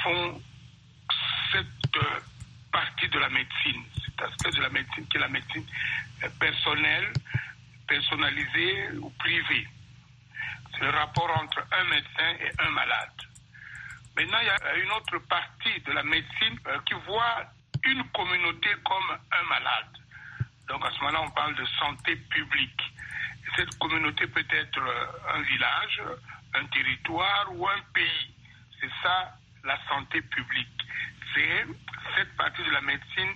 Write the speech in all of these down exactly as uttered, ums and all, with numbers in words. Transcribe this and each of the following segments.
font cette euh, partie de la médecine, cet aspect de la médecine qui est la médecine euh, personnelle, personnalisée ou privée. C'est le rapport entre un médecin et un malade. Maintenant, il y a une autre partie de la médecine euh, qui voit une communauté comme un malade. Donc à ce moment-là, on parle de santé publique. Et cette communauté peut être un village, un territoire ou un pays. C'est ça, la santé publique. C'est cette partie de la médecine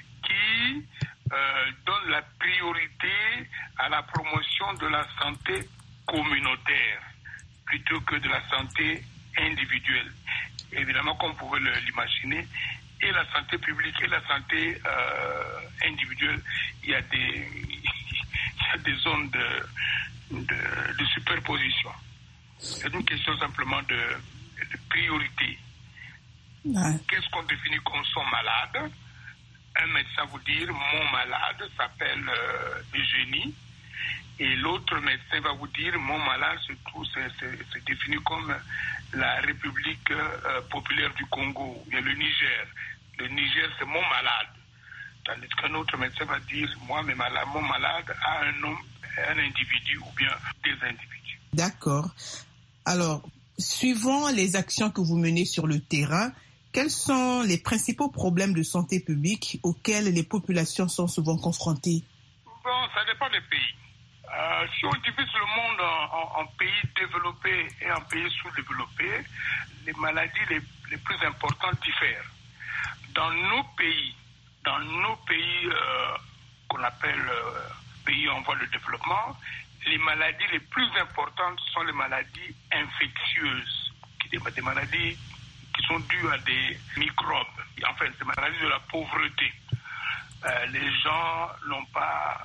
qui euh, donne la priorité à la promotion de la santé communautaire plutôt que de la santé individuelle. Évidemment, comme vous pouvez l'imaginer, et la santé publique et la santé euh, individuelle, il y a des, il y a des zones de, de, de superposition. C'est une question simplement de, de priorité. Ouais. Qu'est-ce qu'on définit comme son malade? Un médecin vous dire, mon malade s'appelle euh, Eugénie, et l'autre médecin va vous dire, mon malade se trouve, c'est, c'est, c'est défini comme la République euh, populaire du Congo, il y a le Niger. Le Niger, c'est mon malade. Tandis qu'un autre médecin va dire, moi, mes malades, mon malade a un nom, un individu ou bien des individus. D'accord. Alors, suivant les actions que vous menez sur le terrain, quels sont les principaux problèmes de santé publique auxquels les populations sont souvent confrontées? Bon, ça dépend des pays. Euh, si on divise le monde en, en, en pays développés et en pays sous-développés, les maladies les, les plus importantes diffèrent. Dans nos pays, dans nos pays euh, qu'on appelle euh, pays en voie de développement, les maladies les plus importantes sont les maladies infectieuses, des, des maladies qui sont dues à des microbes, enfin des maladies de la pauvreté. Euh, les gens n'ont pas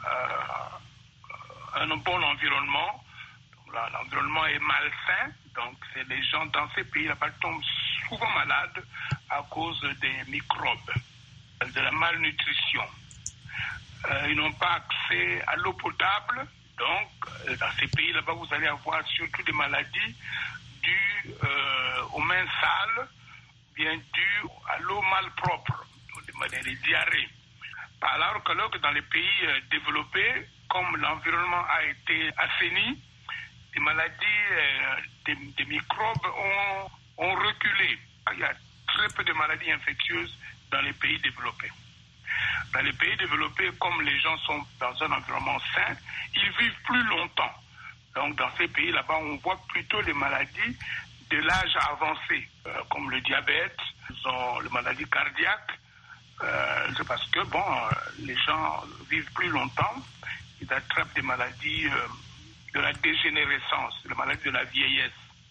euh, un bon environnement, l'environnement est malsain, donc c'est les gens dans ces pays là-bas tombent souvent malades à cause des microbes, de la malnutrition. Euh, ils n'ont pas accès à l'eau potable, donc dans ces pays là-bas vous allez avoir surtout des maladies dues euh, aux mains sales, bien dues à l'eau malpropre, des diarrhées. Alors que, alors que dans les pays euh, développés, comme l'environnement a été assaini, les maladies, euh, des, des microbes ont, ont reculé. Il y a très peu de maladies infectieuses dans les pays développés. Dans les pays développés, comme les gens sont dans un environnement sain, ils vivent plus longtemps. Donc dans ces pays là-bas, on voit plutôt les maladies de l'âge avancé, euh, comme le diabète, ont les maladies cardiaques. Euh, c'est parce que bon, euh, les gens vivent plus longtemps, ils attrapent des maladies euh, de la dégénérescence, les maladies de la vieillesse.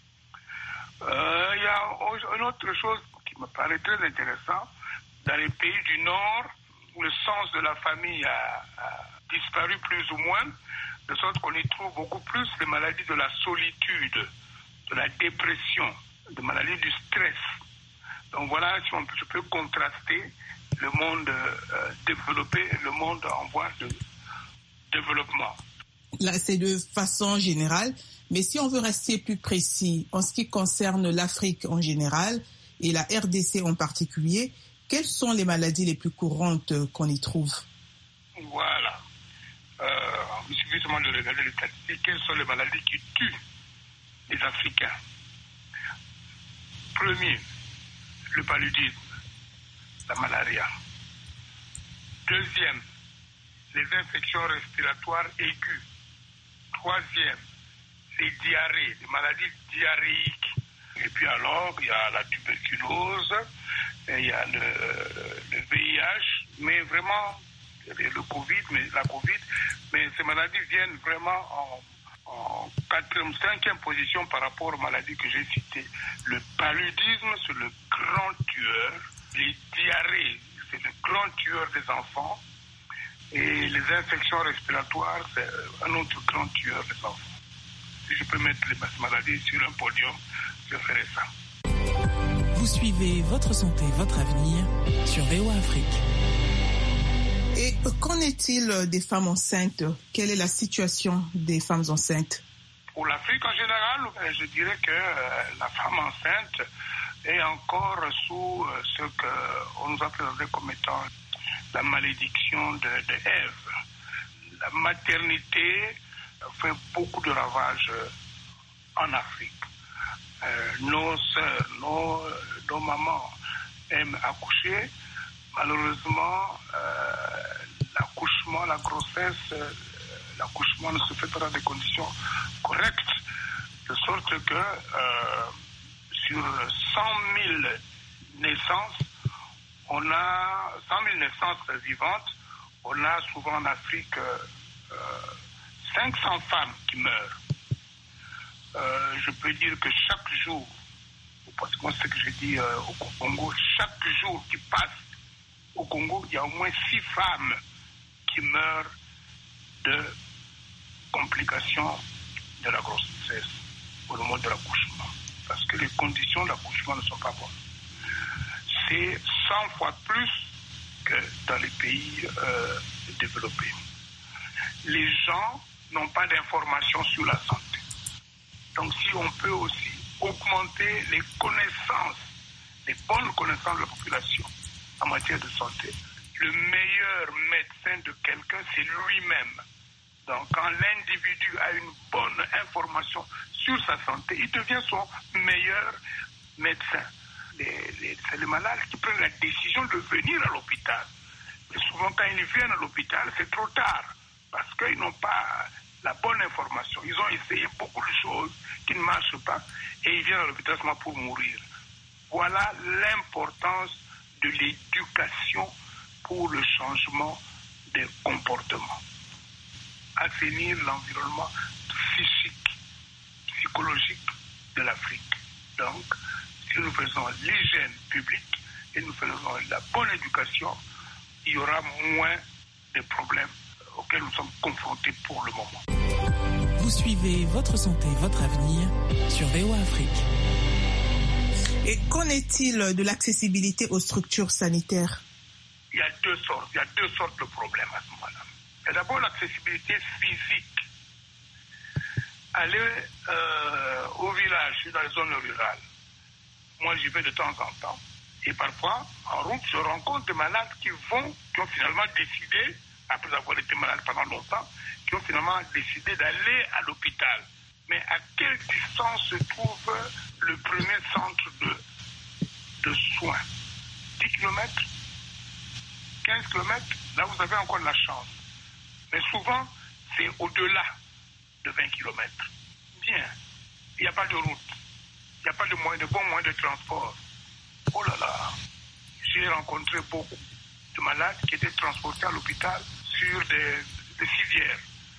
Il euh, y a une autre chose qui me paraît très intéressante. Dans les pays du Nord, où le sens de la famille a, a disparu plus ou moins, de sorte qu'on y trouve beaucoup plus les maladies de la solitude, de la dépression, des maladies du stress. Donc voilà, si on, je peux contraster le monde euh, développé et le monde en voie de développement. Là, c'est de façon générale, mais si on veut rester plus précis en ce qui concerne l'Afrique en général et la R D C en particulier, quelles sont les maladies les plus courantes qu'on y trouve? Voilà. Euh, il suffit seulement de regarder les statistiques. Quelles sont les maladies qui tuent les Africains? Premier, le paludisme, la malaria. Deuxième, les infections respiratoires aiguës. Troisième, les diarrhées, les maladies diarrhéiques. Et puis alors, il y a la tuberculose, et il y a le, le V I H, mais vraiment, le Covid, mais la Covid, mais ces maladies viennent vraiment en, en quatrième, cinquième position par rapport aux maladies que j'ai citées. Le paludisme, c'est le grand tueur. Les diarrhées, c'est le grand tueur des enfants. Et les infections respiratoires, c'est un autre grand tueur des enfants. Si je peux mettre les maladies sur un podium, je ferai ça. Vous suivez Votre Santé, Votre Avenir sur V O A Afrique. Et qu'en est-il des femmes enceintes? Quelle est la situation des femmes enceintes? Pour l'Afrique en général, je dirais que la femme enceinte et encore sous ce qu'on nous a présenté comme étant la malédiction de, de Ève. La maternité fait beaucoup de ravages en Afrique. Euh, nos sœurs, nos, nos mamans aiment accoucher. Malheureusement, euh, l'accouchement, la grossesse, euh, l'accouchement ne se fait pas dans des conditions correctes, de sorte que euh, sur cent mille naissances, on a cent mille naissances vivantes, on a souvent en Afrique euh, cinq cents femmes qui meurent. Euh, je peux dire que chaque jour, parce que moi c'est ce que j'ai dit euh, au Congo, chaque jour qui passe au Congo, il y a au moins six femmes qui meurent de complications de la grossesse au moment de l'accouchement. Parce que les conditions d'accouchement ne sont pas bonnes. C'est cent fois plus que dans les pays euh, développés. Les gens n'ont pas d'informations sur la santé. Donc si on peut aussi augmenter les connaissances, les bonnes connaissances de la population en matière de santé, le meilleur médecin de quelqu'un, c'est lui-même. Donc quand l'individu a une bonne information sur sa santé, il devient son meilleur médecin. Les, les, c'est les malades qui prennent la décision de venir à l'hôpital. Mais souvent quand ils viennent à l'hôpital, c'est trop tard, parce qu'ils n'ont pas la bonne information. Ils ont essayé beaucoup de choses qui ne marchent pas et ils viennent à l'hôpital seulement pour mourir. Voilà l'importance de l'éducation pour le changement des comportements. Assainir l'environnement physique, psychologique de l'Afrique. Donc, si nous faisons l'hygiène publique et nous faisons la bonne éducation, il y aura moins de problèmes auxquels nous sommes confrontés pour le moment. Vous suivez Votre Santé, Votre Avenir sur V O A Afrique. Et qu'en est-il de l'accessibilité aux structures sanitaires? Il y a deux sortes, il y a deux sortes de problèmes à ce moment-là. Il y a d'abord l'accessibilité physique. Aller euh, au village, dans les zones rurales. Moi, j'y vais de temps en temps. Et parfois, en route, je rencontre des malades qui vont, qui ont finalement décidé, après avoir été malades pendant longtemps, qui ont finalement décidé d'aller à l'hôpital. Mais à quelle distance se trouve le premier centre de, de soins? dix kilomètres? quinze kilomètres? Là, vous avez encore de la chance. Mais souvent, c'est au-delà de vingt kilomètres. Bien, il n'y a pas de route. Il n'y a pas de, moyen, de bons moyens de transport. Oh là là, j'ai rencontré beaucoup de malades qui étaient transportés à l'hôpital sur des, des civières.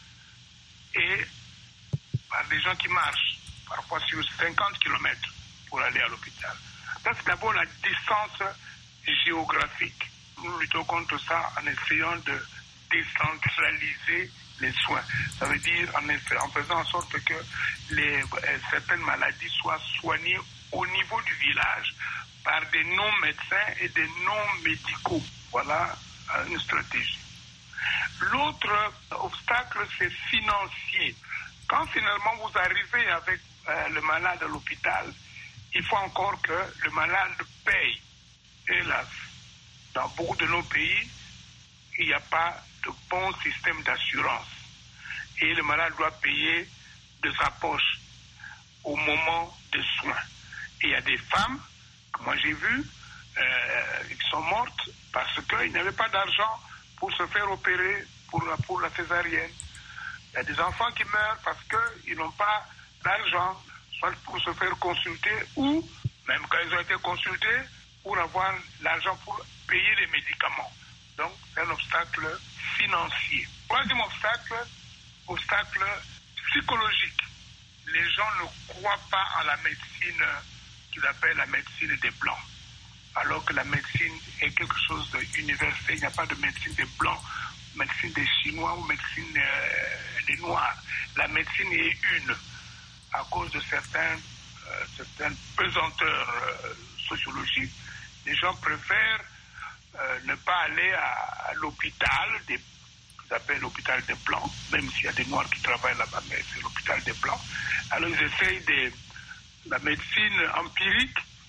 Et par des gens qui marchent, parfois sur cinquante kilomètres pour aller à l'hôpital. Ça, c'est d'abord la distance géographique. Nous luttons contre ça en essayant de décentraliser les soins. Ça veut dire en, effet, en faisant en sorte que les, euh, certaines maladies soient soignées au niveau du village par des non-médecins et des non-médicaux. Voilà euh, une stratégie. L'autre obstacle, c'est financier. Quand finalement vous arrivez avec euh, le malade à l'hôpital, il faut encore que le malade paye. Hélas, dans beaucoup de nos pays, il n'y a pas de bon système d'assurance. Et le malade doit payer de sa poche au moment des soins. Et il y a des femmes, que moi j'ai vues, euh, qui sont mortes parce qu'ils n'avaient pas d'argent pour se faire opérer pour la, pour la césarienne. Il y a des enfants qui meurent parce qu'ils n'ont pas d'argent, soit pour se faire consulter ou, même quand ils ont été consultés, pour avoir l'argent pour payer les médicaments. Donc, c'est un obstacle financier. Troisième obstacle, obstacle psychologique. Les gens ne croient pas en la médecine qu'ils appellent la médecine des Blancs. Alors que la médecine est quelque chose d'universel. Il n'y a pas de médecine des Blancs, médecine des Chinois ou médecine euh, des Noirs. La médecine est une. À cause de certains, euh, certaines pesanteurs euh, sociologiques, les gens préfèrent euh, ne pas aller à, à l'hôpital, des, qu'ils appellent l'hôpital des Blancs, même s'il y a des Noirs qui travaillent là-bas, mais c'est l'hôpital des Blancs. Alors ils essayent de la médecine empirique,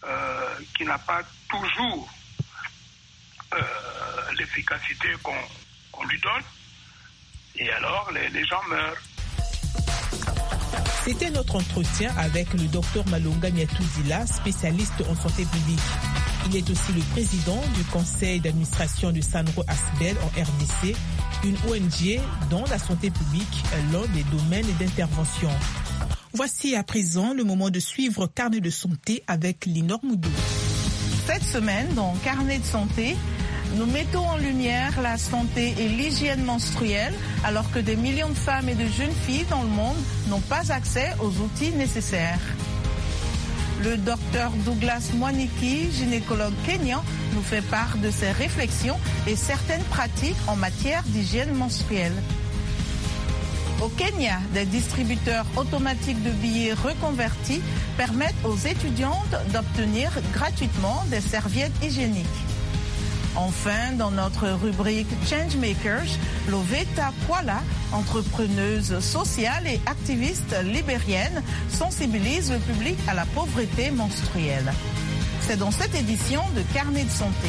euh, qui n'a pas toujours euh, l'efficacité qu'on, qu'on lui donne. Et alors, les, les gens meurent. C'était notre entretien avec le docteur Malonga Nyatuzila, spécialiste en santé publique. Il est aussi le président du conseil d'administration du Sandro Asbel en R D C, une O N G dont la santé publique est l'un des domaines d'intervention. Voici à présent le moment de suivre Carnet de santé avec Linor Moudou. Cette semaine, dans Carnet de santé, nous mettons en lumière la santé et l'hygiène menstruelle alors que des millions de femmes et de jeunes filles dans le monde n'ont pas accès aux outils nécessaires. Le docteur Douglas Mwaniki, gynécologue kényan, nous fait part de ses réflexions et certaines pratiques en matière d'hygiène menstruelle. Au Kenya, des distributeurs automatiques de billets reconvertis permettent aux étudiantes d'obtenir gratuitement des serviettes hygiéniques. Enfin, dans notre rubrique Changemakers, Loveta Kwala, entrepreneuse sociale et activiste libérienne, sensibilise le public à la pauvreté menstruelle. C'est dans cette édition de Carnet de santé.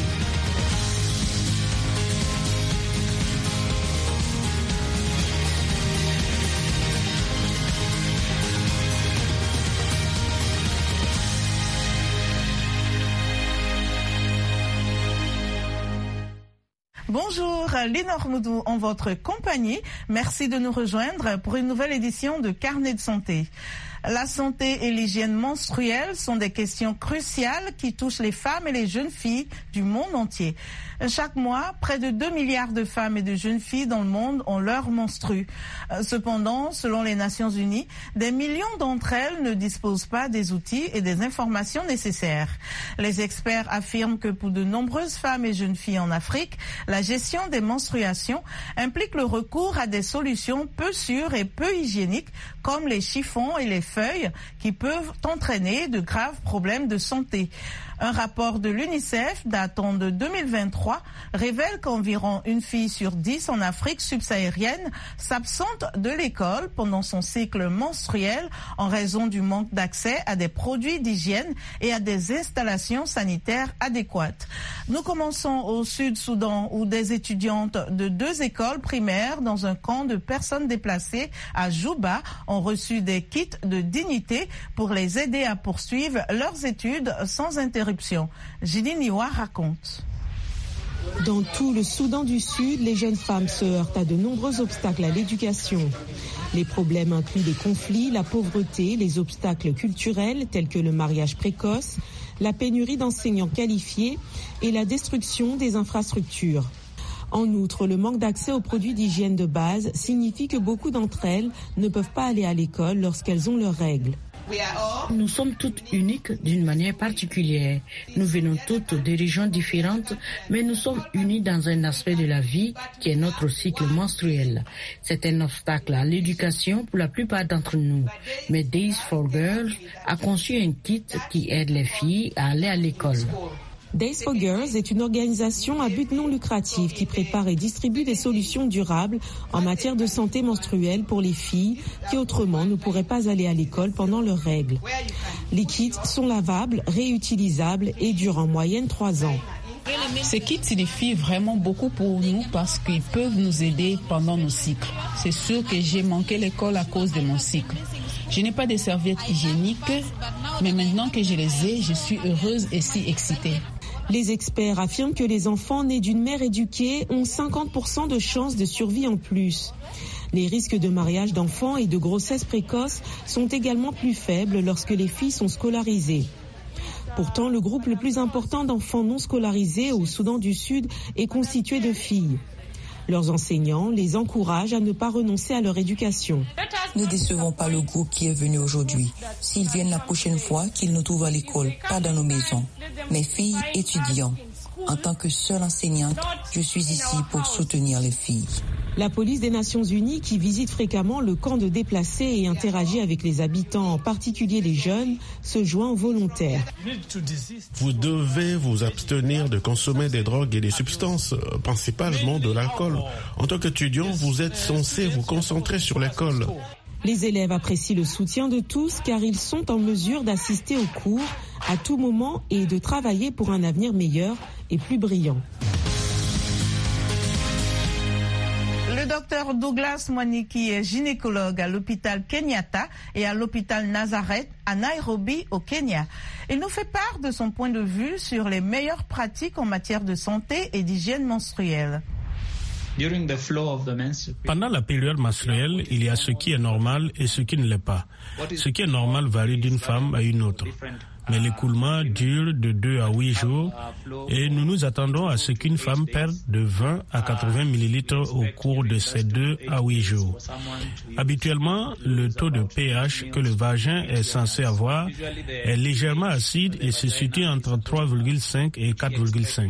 Bonjour, Linor Moudou en votre compagnie. Merci de nous rejoindre pour une nouvelle édition de Carnet de santé. La santé et l'hygiène menstruelle sont des questions cruciales qui touchent les femmes et les jeunes filles du monde entier. Chaque mois, près de deux milliards de femmes et de jeunes filles dans le monde ont leur menstrue. Cependant, selon les Nations Unies, des millions d'entre elles ne disposent pas des outils et des informations nécessaires. Les experts affirment que pour de nombreuses femmes et jeunes filles en Afrique, la gestion des menstruations implique le recours à des solutions peu sûres et peu hygiéniques comme les chiffons et les feuilles qui peuvent entraîner de graves problèmes de santé. Un rapport de l'UNICEF datant de deux mille vingt-trois révèle qu'environ une fille sur dix en Afrique subsaharienne s'absente de l'école pendant son cycle menstruel en raison du manque d'accès à des produits d'hygiène et à des installations sanitaires adéquates. Nous commençons au Sud-Soudan où des étudiantes de deux écoles primaires dans un camp de personnes déplacées à Juba ont reçu des kits de dignité pour les aider à poursuivre leurs études sans interruption. Gilles Niwa raconte. Dans tout le Soudan du Sud, les jeunes femmes se heurtent à de nombreux obstacles à l'éducation. Les problèmes incluent les conflits, la pauvreté, les obstacles culturels tels que le mariage précoce, la pénurie d'enseignants qualifiés et la destruction des infrastructures. En outre, le manque d'accès aux produits d'hygiène de base signifie que beaucoup d'entre elles ne peuvent pas aller à l'école lorsqu'elles ont leurs règles. Nous sommes toutes uniques d'une manière particulière. Nous venons toutes de régions différentes, mais nous sommes unis dans un aspect de la vie qui est notre cycle menstruel. C'est un obstacle à l'éducation pour la plupart d'entre nous. Mais Days for Girls a conçu un kit qui aide les filles à aller à l'école. Days for Girls est une organisation à but non lucratif qui prépare et distribue des solutions durables en matière de santé menstruelle pour les filles qui autrement ne pourraient pas aller à l'école pendant leurs règles. Les kits sont lavables, réutilisables et durent en moyenne trois ans. Ces kits signifient vraiment beaucoup pour nous parce qu'ils peuvent nous aider pendant nos cycles. C'est sûr que j'ai manqué l'école à cause de mon cycle. Je n'ai pas de serviettes hygiéniques, mais maintenant que je les ai, je suis heureuse et si excitée. Les experts affirment que les enfants nés d'une mère éduquée ont cinquante pour cent de chances de survie en plus. Les risques de mariage d'enfants et de grossesse précoce sont également plus faibles lorsque les filles sont scolarisées. Pourtant, le groupe le plus important d'enfants non scolarisés au Soudan du Sud est constitué de filles. Leurs enseignants les encouragent à ne pas renoncer à leur éducation. Ne décevons pas le groupe qui est venu aujourd'hui. S'ils viennent la prochaine fois, qu'ils nous trouvent à l'école, pas dans nos maisons. Mes filles étudiants. En tant que seule enseignante, je suis ici pour soutenir les filles. La police des Nations Unies, qui visite fréquemment le camp de déplacés et interagit avec les habitants, en particulier les jeunes, se joint aux volontaires. Vous devez vous abstenir de consommer des drogues et des substances, principalement de l'alcool. En tant qu'étudiant, vous êtes censé vous concentrer sur l'école. Les élèves apprécient le soutien de tous car ils sont en mesure d'assister aux cours à tout moment et de travailler pour un avenir meilleur et plus brillant. Le docteur Douglas Mwaniki est gynécologue à l'hôpital Kenyatta et à l'hôpital Nazareth à Nairobi au Kenya. Il nous fait part de son point de vue sur les meilleures pratiques en matière de santé et d'hygiène menstruelle. Pendant la période menstruelle, il y a ce qui est normal et ce qui ne l'est pas. Ce qui est normal varie d'une femme à une autre. Mais l'écoulement dure de deux à huit jours et nous nous attendons à ce qu'une femme perde de vingt à quatre-vingts millilitres au cours de ces deux à huit jours. Habituellement, le taux de pH que le vagin est censé avoir est légèrement acide et se situe entre trois virgule cinq et quatre virgule cinq.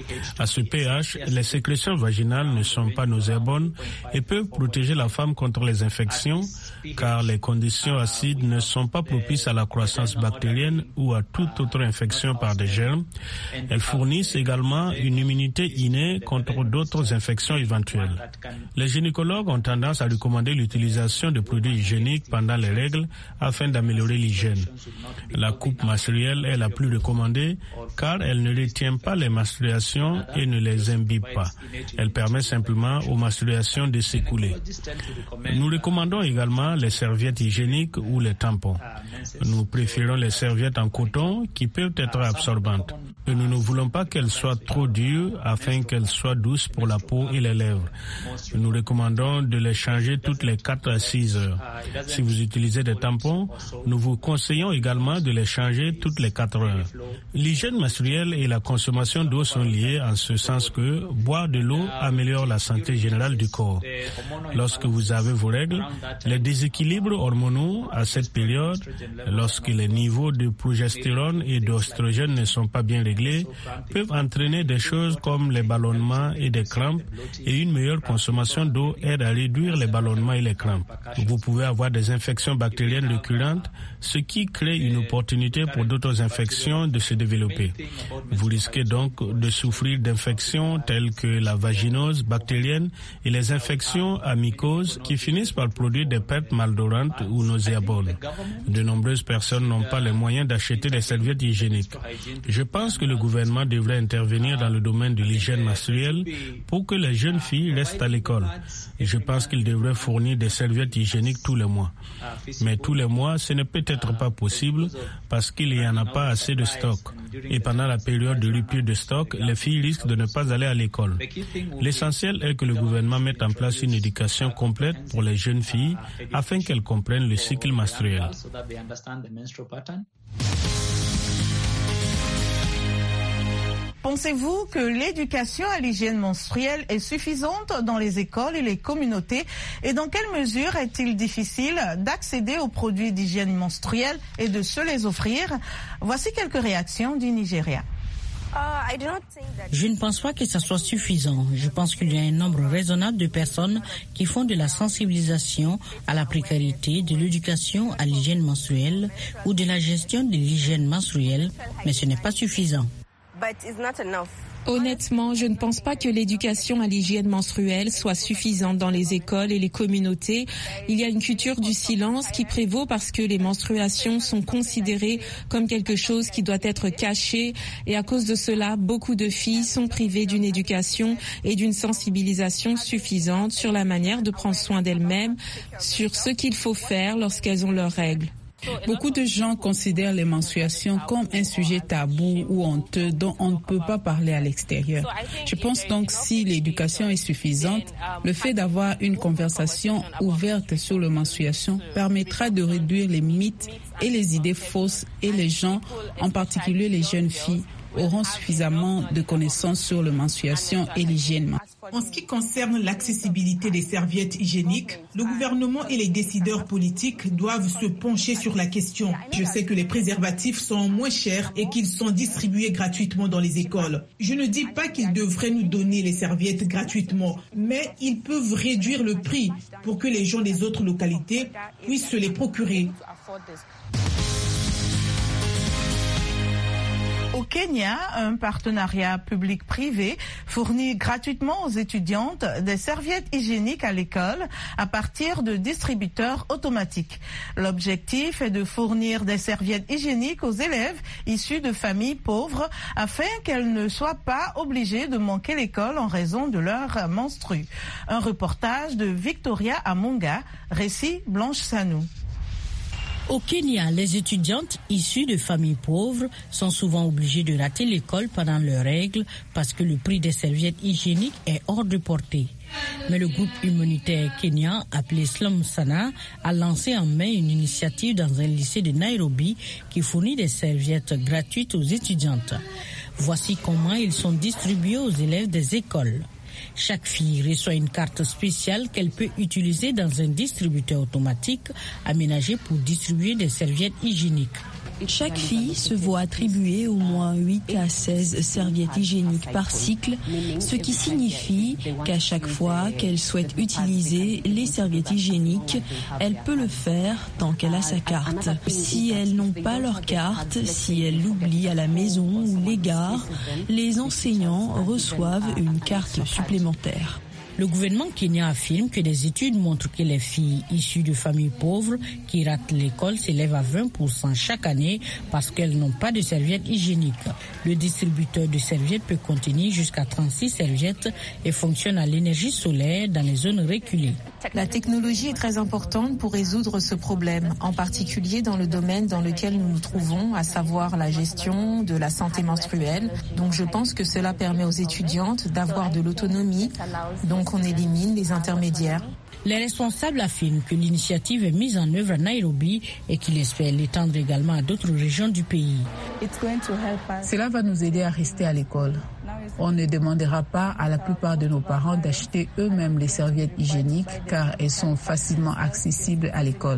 À ce pH, les sécrétions vaginales ne sont pas nauséabondes et peuvent protéger la femme contre les infections car les conditions acides ne sont pas propices à la croissance bactérienne ou à toute autre infection par des germes. Elles fournissent également une immunité innée contre d'autres infections éventuelles. Les gynécologues ont tendance à recommander l'utilisation de produits hygiéniques pendant les règles afin d'améliorer l'hygiène. La coupe menstruelle est la plus recommandée car elle ne retient pas les menstruations et ne les imbibe pas. Elle permet simplement aux menstruations de s'écouler. Nous recommandons également les serviettes hygiéniques ou les tampons. Nous préférons les serviettes en coton qui peuvent être absorbantes. Et nous ne voulons pas qu'elles soient trop dures afin qu'elles soient douces pour la peau et les lèvres. Nous recommandons de les changer toutes les quatre à six heures. Si vous utilisez des tampons, nous vous conseillons également de les changer toutes les quatre heures. L'hygiène menstruelle et la consommation d'eau sont liées en ce sens que boire de l'eau améliore la santé générale du corps. Lorsque vous avez vos règles, les déséquilibres hormonaux à cette période, lorsque les niveaux de progestérone et d'oestrogène ne sont pas bien réglés, peuvent entraîner des choses comme les ballonnements et des crampes, et une meilleure consommation d'eau aide à réduire les ballonnements et les crampes. Vous pouvez avoir des infections bactériennes récurrentes, ce qui crée une opportunité pour d'autres infections de se développer. Vous risquez donc de souffrir d'infections telles que la vaginose bactérienne et les infections à mycose qui finissent par produire des pertes malodorante ou nauséabonde. De nombreuses personnes n'ont pas les moyens d'acheter des serviettes hygiéniques. Je pense que le gouvernement devrait intervenir dans le domaine de l'hygiène menstruelle pour que les jeunes filles restent à l'école. Et je pense qu'il devrait fournir des serviettes hygiéniques tous les mois. Mais tous les mois, ce n'est peut-être pas possible parce qu'il n'y en a pas assez de stock. Et pendant la période de rupture de stock, les filles risquent de ne pas aller à l'école. L'essentiel est que le gouvernement mette en place une éducation complète pour les jeunes filles afin qu'elles comprennent le cycle menstruel. Pensez-vous que l'éducation à l'hygiène menstruelle est suffisante dans les écoles et les communautés? Et dans quelle mesure est-il difficile d'accéder aux produits d'hygiène menstruelle et de se les offrir? Voici quelques réactions du Nigeria. Je ne pense pas que ça soit suffisant. Je pense qu'il y a un nombre raisonnable de personnes qui font de la sensibilisation à la précarité, de l'éducation à l'hygiène menstruelle ou de la gestion de l'hygiène menstruelle, mais ce n'est pas suffisant. Honnêtement, je ne pense pas que l'éducation à l'hygiène menstruelle soit suffisante dans les écoles et les communautés. Il y a une culture du silence qui prévaut parce que les menstruations sont considérées comme quelque chose qui doit être caché et à cause de cela, beaucoup de filles sont privées d'une éducation et d'une sensibilisation suffisante sur la manière de prendre soin d'elles-mêmes, sur ce qu'il faut faire lorsqu'elles ont leurs règles. Beaucoup de gens considèrent les menstruations comme un sujet tabou ou honteux dont on ne peut pas parler à l'extérieur. Je pense donc si l'éducation est suffisante, le fait d'avoir une conversation ouverte sur les menstruations permettra de réduire les mythes et les idées fausses et les gens, en particulier les jeunes filles, auront suffisamment de connaissances sur les menstruations et l'hygiène. En ce qui concerne l'accessibilité des serviettes hygiéniques, le gouvernement et les décideurs politiques doivent se pencher sur la question. Je sais que les préservatifs sont moins chers et qu'ils sont distribués gratuitement dans les écoles. Je ne dis pas qu'ils devraient nous donner les serviettes gratuitement, mais ils peuvent réduire le prix pour que les gens des autres localités puissent se les procurer. Au Kenya, un partenariat public-privé fournit gratuitement aux étudiantes des serviettes hygiéniques à l'école à partir de distributeurs automatiques. L'objectif est de fournir des serviettes hygiéniques aux élèves issus de familles pauvres afin qu'elles ne soient pas obligées de manquer l'école en raison de leur menstru. Un reportage de Victoria Amunga, récit Blanche Sanou. Au Kenya, les étudiantes issues de familles pauvres sont souvent obligées de rater l'école pendant leurs règles parce que le prix des serviettes hygiéniques est hors de portée. Mais le groupe humanitaire kenyan appelé Slum Sana a lancé en mai une initiative dans un lycée de Nairobi qui fournit des serviettes gratuites aux étudiantes. Voici comment ils sont distribués aux élèves des écoles. Chaque fille reçoit une carte spéciale qu'elle peut utiliser dans un distributeur automatique aménagé pour distribuer des serviettes hygiéniques. Chaque fille se voit attribuer au moins huit à seize serviettes hygiéniques par cycle, ce qui signifie qu'à chaque fois qu'elle souhaite utiliser les serviettes hygiéniques, elle peut le faire tant qu'elle a sa carte. Si elles n'ont pas leur carte, si elles l'oublient à la maison ou l'égare, les enseignants reçoivent une carte supplémentaire. Le gouvernement kenyan affirme que des études montrent que les filles issues de familles pauvres qui ratent l'école s'élèvent à vingt pour cent chaque année parce qu'elles n'ont pas de serviettes hygiéniques. Le distributeur de serviettes peut contenir jusqu'à trente-six serviettes et fonctionne à l'énergie solaire dans les zones reculées. La technologie est très importante pour résoudre ce problème, en particulier dans le domaine dans lequel nous nous trouvons, à savoir la gestion de la santé menstruelle. Donc je pense que cela permet aux étudiantes d'avoir de l'autonomie, donc on élimine les intermédiaires. Les responsables affirment que l'initiative est mise en œuvre à Nairobi et qu'ils espèrent l'étendre également à d'autres régions du pays. Cela va nous aider à rester à l'école. On ne demandera pas à la plupart de nos parents d'acheter eux-mêmes les serviettes hygiéniques car elles sont facilement accessibles à l'école.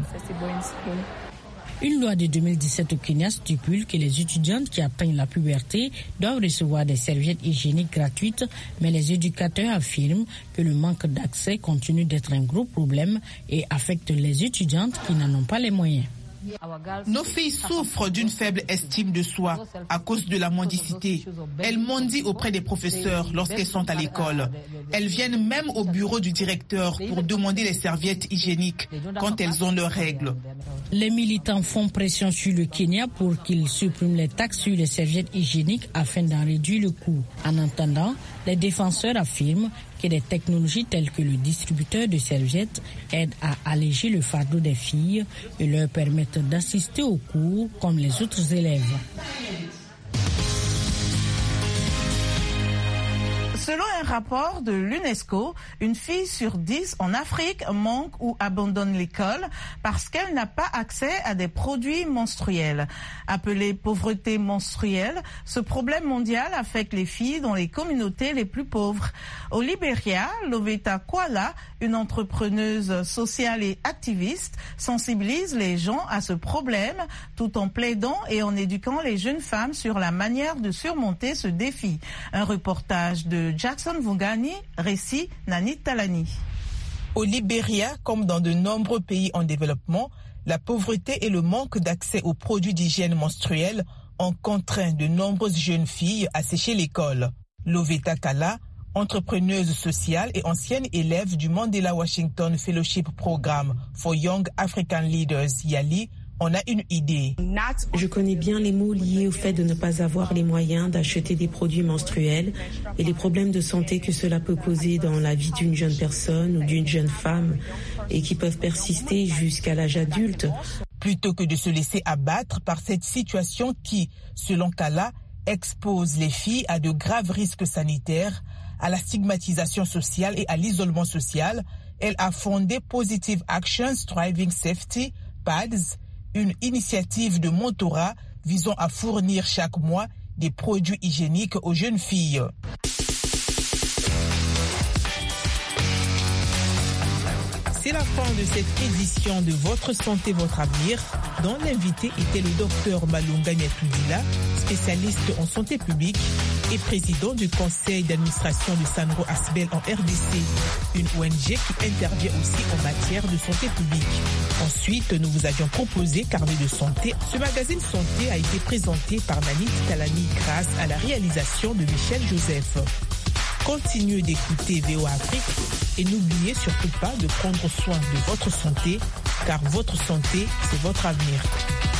Une loi de deux mille dix-sept au Kenya stipule que les étudiantes qui atteignent la puberté doivent recevoir des serviettes hygiéniques gratuites, mais les éducateurs affirment que le manque d'accès continue d'être un gros problème et affecte les étudiantes qui n'en ont pas les moyens. Nos filles souffrent d'une faible estime de soi à cause de la mendicité. Elles mendient auprès des professeurs lorsqu'elles sont à l'école. Elles viennent même au bureau du directeur pour demander les serviettes hygiéniques quand elles ont leurs règles. Les militants font pression sur le Kenya pour qu'il supprime les taxes sur les serviettes hygiéniques afin d'en réduire le coût. En attendant, les défenseurs affirment que des technologies telles que le distributeur de serviettes aident à alléger le fardeau des filles et leur permettent d'assister aux cours comme les autres élèves. Selon un rapport de l'UNESCO, une fille sur dix en Afrique manque ou abandonne l'école parce qu'elle n'a pas accès à des produits menstruels. Appelé pauvreté menstruelle, ce problème mondial affecte les filles dans les communautés les plus pauvres. Au Libéria, Loveta Kwala, une entrepreneuse sociale et activiste, sensibilise les gens à ce problème tout en plaidant et en éduquant les jeunes femmes sur la manière de surmonter ce défi. Un reportage de Jackson Vungani, récit Nani Talani. Au Libéria, comme dans de nombreux pays en développement, la pauvreté et le manque d'accès aux produits d'hygiène menstruelle ont contraint de nombreuses jeunes filles à sécher l'école. Loveta Kala, entrepreneuse sociale et ancienne élève du Mandela Washington Fellowship Programme for Young African Leaders, YALI, on a une idée. Je connais bien les mots liés au fait de ne pas avoir les moyens d'acheter des produits menstruels et les problèmes de santé que cela peut causer dans la vie d'une jeune personne ou d'une jeune femme et qui peuvent persister jusqu'à l'âge adulte. Plutôt que de se laisser abattre par cette situation qui, selon Kala, expose les filles à de graves risques sanitaires, à la stigmatisation sociale et à l'isolement social, elle a fondé Positive Actions Driving Safety, P A D S, une initiative de mentorat visant à fournir chaque mois des produits hygiéniques aux jeunes filles. C'est la fin de cette édition de Votre Santé, Votre Avenir, dont l'invité était le docteur Malunga Nyatudila, spécialiste en santé publique, et président du conseil d'administration de Sanro Asbel en R D C, une O N G qui intervient aussi en matière de santé publique. Ensuite, nous vous avions proposé Carnet de santé. Ce magazine santé a été présenté par Nanit Talani grâce à la réalisation de Michel Joseph. Continuez d'écouter V O A Afrique et n'oubliez surtout pas de prendre soin de votre santé, car votre santé, c'est votre avenir.